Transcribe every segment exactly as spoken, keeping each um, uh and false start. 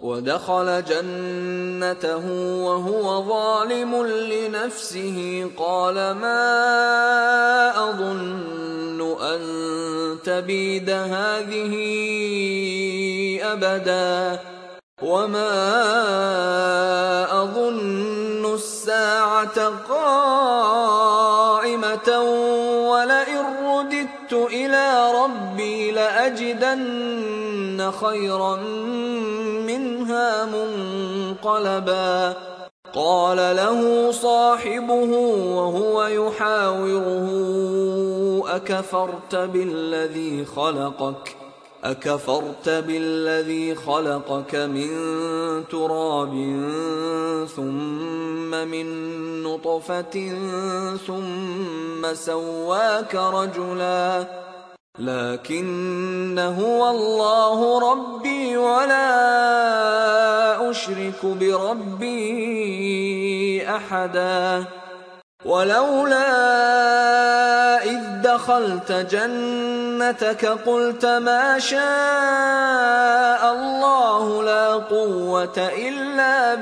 ودخل جنته وهو ظالم لنفسه قال ما أظن أن تبيد هذه أبدا وما أظن الساعة قائمة ولئن رددت إلى ربي لأجدن خيرا منها منقلبا. قال له صاحبه وهو يحاوره أكفرت بالذي خلقك أكفرت بالذي خلقك من تراب ثم من نطفة ثم سواك رجلا لكن هو الله ربي ولا أشرك بربي أحدا. ولولا إذ دخلت جنتك قلت ما شاء الله لا قوة إلا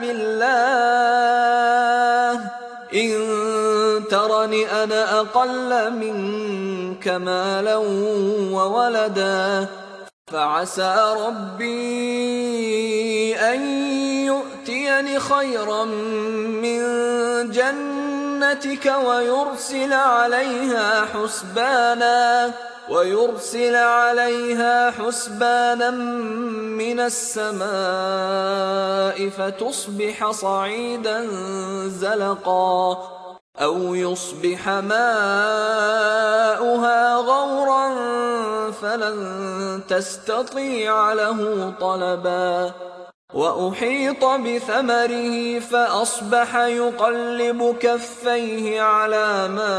بالله إن ترني أنا أقل منك مالا وولدا فعسى ربي أن يؤتيني خيرا من جنتك ويرسل عليها حسبانا ويرسل عليها حسبانا من السماء فتصبح صعيدا زلقا أو يصبح ماؤها غورا فلن تستطيع له طلبا. وأحيط بثمره فأصبح يقلب كفيه على ما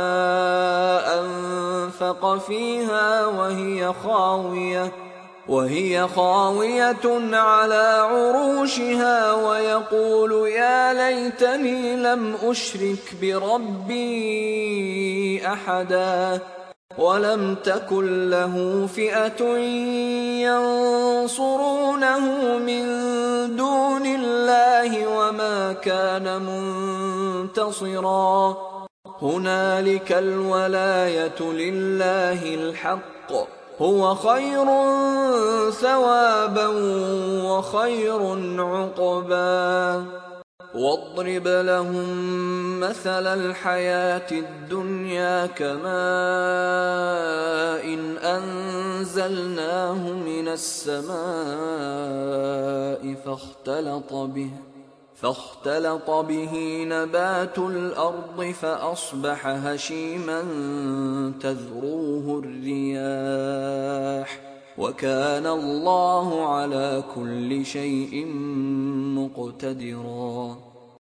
أنفق فيها وهي خاوية وهي خاوية على عروشها ويقول يا ليتني لم أشرك بربي أحدا ولم تكن له فئة ينصرونه من دون الله وما كان منتصرا. هنالك الولاية لله الحق هو خير ثوابا وخير عقبا. واضرب لهم مثل الحياة الدنيا كماء إن أنزلناه من السماء فاختلط به فاختلط به نبات الأرض فأصبح هشيما تذروه الرياح وكان الله على كل شيء مقتدرا.